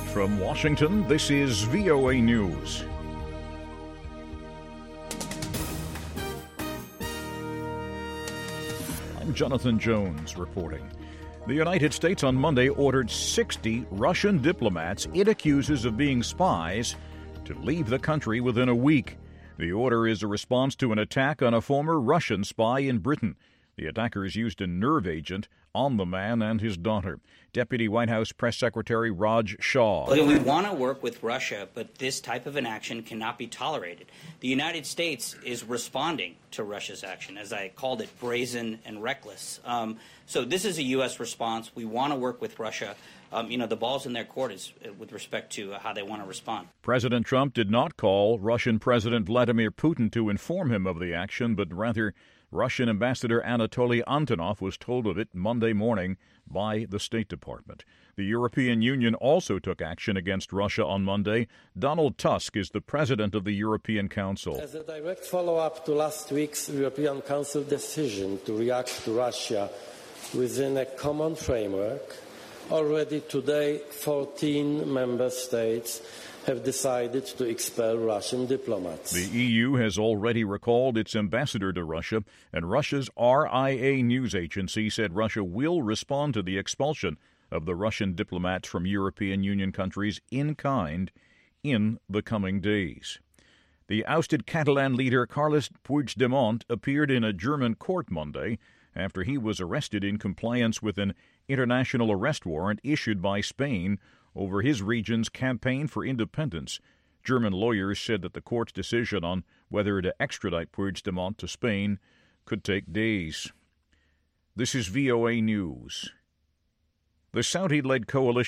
From Washington, this is VOA News. I'm Jonathan Jones reporting. The United States on Monday ordered 60 Russian diplomats it accuses of being spies to leave the country within a week. The order is a response to an attack on a former Russian spy in Britain. The attackers used a nerve agent on the man and his daughter. Deputy White House Press Secretary Raj Shah. We want to work with Russia, but this type of an action cannot be tolerated. The United States is responding to Russia's action, as I called it, brazen and reckless. So this is a U.S. response. We want to work with Russia. The ball's in their court with respect to how they want to respond. President Trump did not call Russian President Vladimir Putin to inform him of the action, but rather Russian Ambassador Anatoly Antonov was told of it Monday morning by the State Department. The European Union also took action against Russia on Monday. Donald Tusk is the president of the European Council. As a direct follow-up to last week's European Council decision to react to Russia within a common framework, already today 14 member states have decided to expel Russian diplomats. The EU has already recalled its ambassador to Russia, and Russia's RIA news agency said Russia will respond to the expulsion of the Russian diplomats from European Union countries in kind in the coming days. The ousted Catalan leader Carles Puigdemont appeared in a German court Monday after he was arrested in compliance with an international arrest warrant issued by Spain over his region's campaign for independence. German lawyers said that the court's decision on whether to extradite Puigdemont to Spain could take days. This is VOA News. The Saudi-led coalition